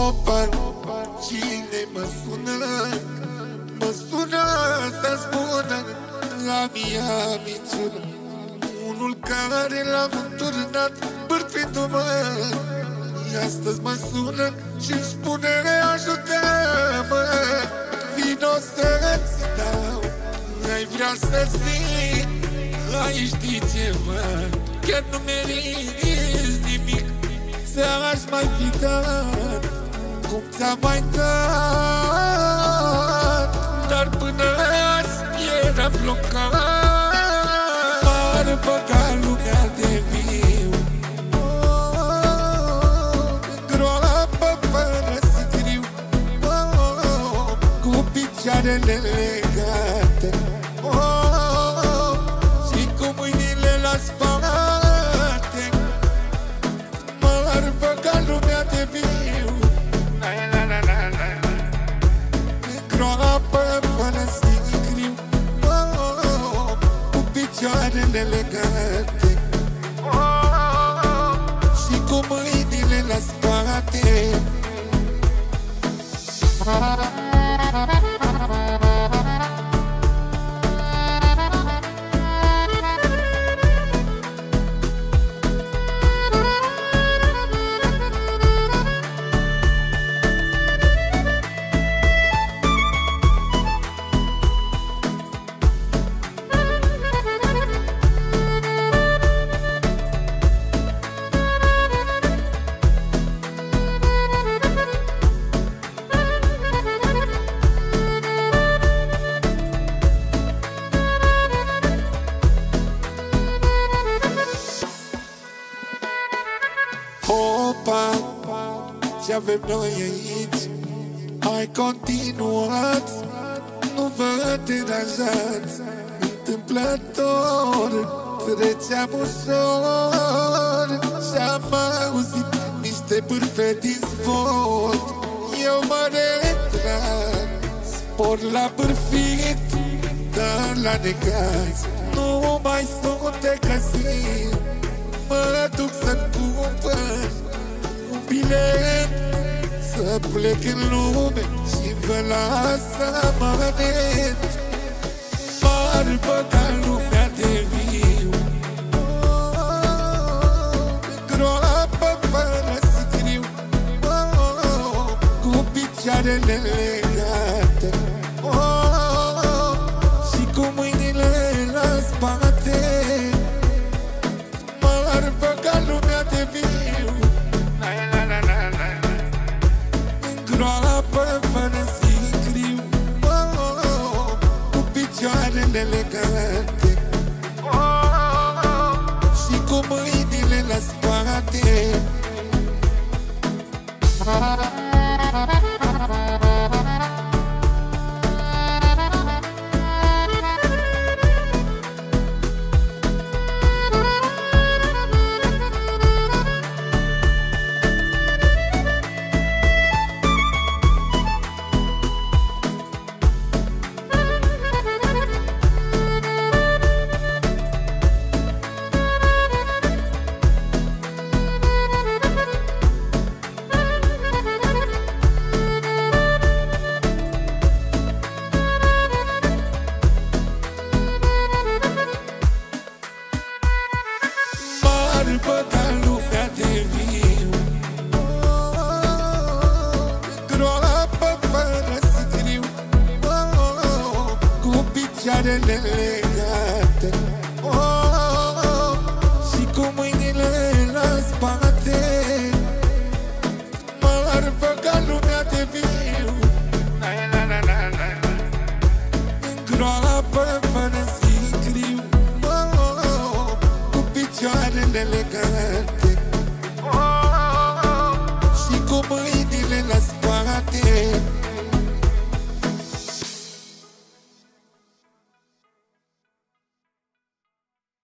Opa, cine mă sună? Mă sună să spună la mia minciună. Unul care l-am înturnat bârfindu-mă, astăzi mă sună și-mi spune ajută-mă. Vino să-ți dau, ai vrea să zic, ai ști ceva, chiar nu meriți nimic. Ți-aș mai fi dat cum ți-am mai dat, dar până azi eram blocat. M-ar băga lumea de viu în groapă fără sicriu, cu picioarele legate și cu mâinile la spate. M-ar băga lumea de viu în groapă fără sicriu, cu picioarele legate și cu mâinile la spate. Opa, ce avem noi aici? Ai continuat, nu vă deranjați. Întâmplător, treceam ușor și-am auzit niște bârfe din sport. Eu mă retrag, spor la bârfit, dar la necaz nu mai sunt de găsit. Mă duc să-mi cumpăr un bilet să plec în lume și vă las să mă net. M-ar băga lumea de viu în groapă fără sicriu, cu picioarele legate și cu mâinile la spate. M-ar băga lumea de viu în groapă fără sicriu, cu picioarele legate și cu mâinile la spate. M-ar băga lumea de viu în groapă fără sicriu, cu picioarele legate